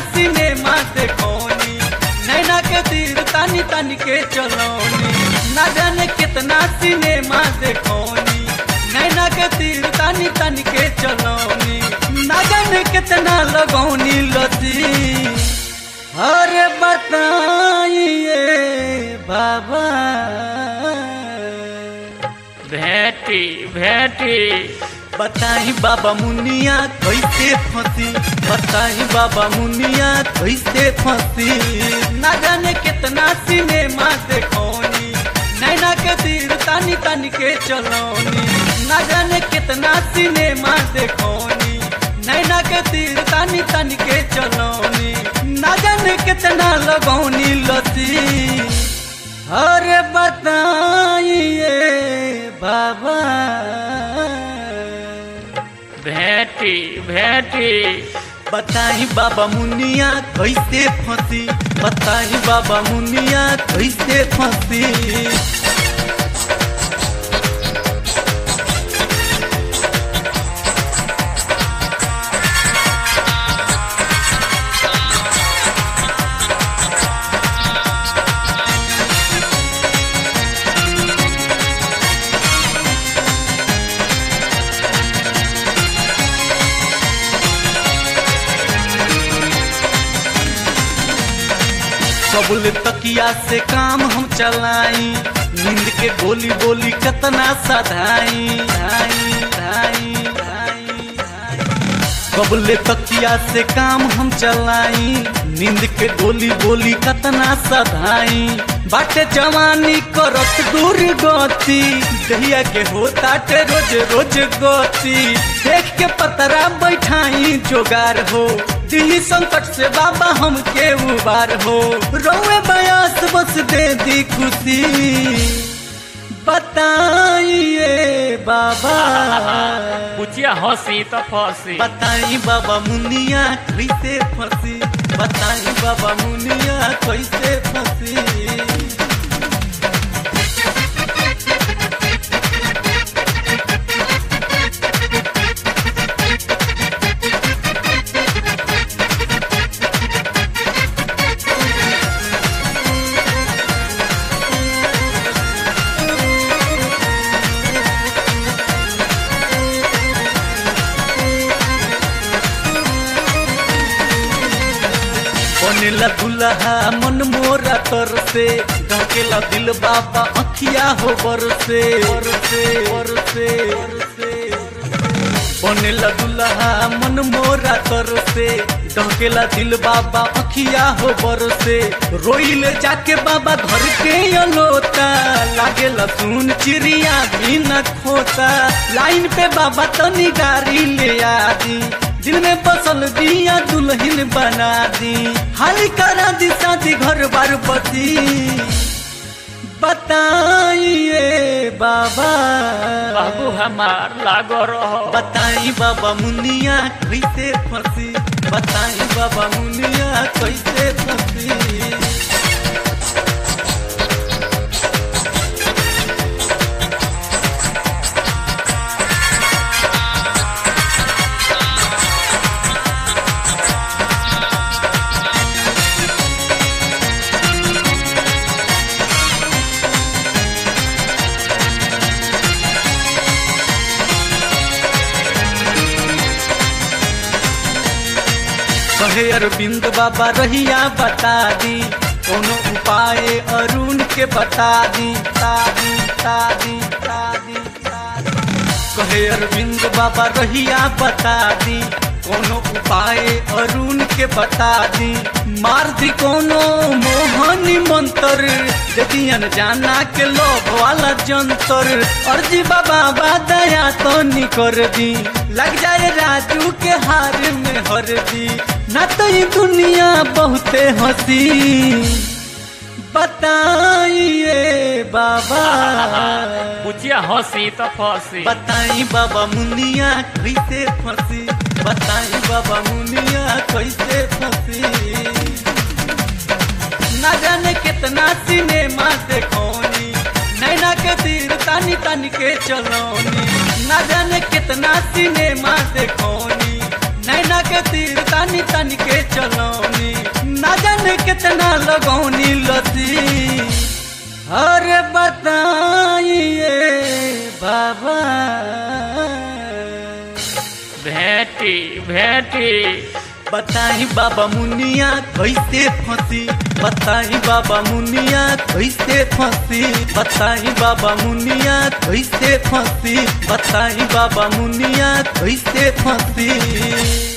Cinema देखौनी, नैना के तीर तानी तानी के चलौनी। ना जाने कितना सिनेमा देखौनी, नैना के तीर तानी तानी के चलौनी। ना जाने कितना लगौनी लती, अरे बताइए बाबा। भेटी भेटी बताई बाबा मुनिया कैसे फंसी, बताई बाबा मुनिया कैसे फंसी। ना जाने कितना सिनेमा देखौनी, नैना के तीर तानी तानी के चलौनी। ना जाने कितना सिनेमा देखौनी, नैना के तीर तानी तानी के चलौनी। ना जाने कितना लगौनी लती, अरे बताइए बाबा। भेटी भेटी बताई बाबा मुनिया कैसे फंसी, बताई बाबा मुनिया कैसे फंसी। कबूल तकिया से काम हम चलाई, नींद के गोली बोली कितना सधाई। कबूल तकिया से काम हम चलाई, नींद के गोली बोली कितना सधाई। बाटे जवानी करत दूर गति, दहिया के होता टे रोज रोज गति। देख के पतरा बैठाई जोगार हो, दिल्ली संकट से बाबा हमके उबार हो। रोए बयास बस दे दी खुशी, बताइए बाबा। बुचिया हंसी तो फंसी। बताई बाबा मुनिया कैसे फंसी, बताई बाबा मुनिया कैसे फंसी। बनेला दुल्हा मन मोरा तर से, ढकेला दिल बाबा अखिया हो बरसे बरसे बरसे बरसे। बनेला दुल्हा मन मोरा तर से, ढकेला दिल बाबा अखिया हो बरसे। रोइले जाके बाबा घर के अलोता, लागेला सुन चिड़िया भी न खोता। लाइन पे बाबा तनी गाड़ी ले आदी, दिल में बसल दिया दुल्हन बना दी। हाल करा दी शादी घर बार पति, बताइए बाबा। बाबू हमार लागो रहो। बताई बाबा मुनिया कैसे फंसी, बताई बाबा मुनिया कैसे फंसी। कहे अरविंद बाबा रहिया बता दी, कोनो उपाय अरुण के बता दी। कहे अरविंद बाबा रहिया बता दी, कोनो उपाय अरुण के बता दी। मार दी कोनो मोहनी मंत्र, यदि अनजाना के लोभ वाला जंतर। अर्जी बाबा दया तो निकर दी, लग जाए राजू के हार में हर दी। ना तो ये दुनिया बहुते हंसी, बताइए बाबा। बुचिया हंसी तो फंसी। बताई बाबा मुनिया कैसे फंसी, बताई बाबा मुनिया कैसे फंसी। ना जाने कितना सिनेमा देखौनी, नैना के तीर तानी तानी के चलौनी। ना जाने कितना सिनेमा देखौनी, नैना के के तीर तानी तानी के चलौनी ना जाने कितना लगौनी लती। अरे बताइए बाबा भेटी भेटी बताई बाबा मुनिया कैसे फंसी, बताई बाबा मुनिया कैसे फंसी, बताई बाबा मुनिया कैसे फंसी, बताई बाबा मुनिया कैसे फंसी।